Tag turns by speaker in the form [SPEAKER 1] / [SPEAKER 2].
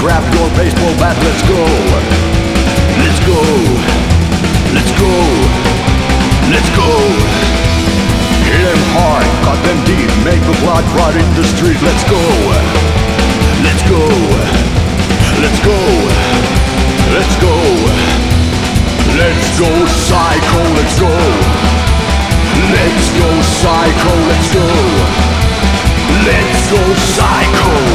[SPEAKER 1] grab your baseball bat, let's go. Let's go. Let's go. Let's go. Hit them hard, cut them deep, make the blood run in the street, let's go. Let's go. Let's go. Let's go. Let's go psycho, let's go. Let's go psycho, let's go. Let's go psycho.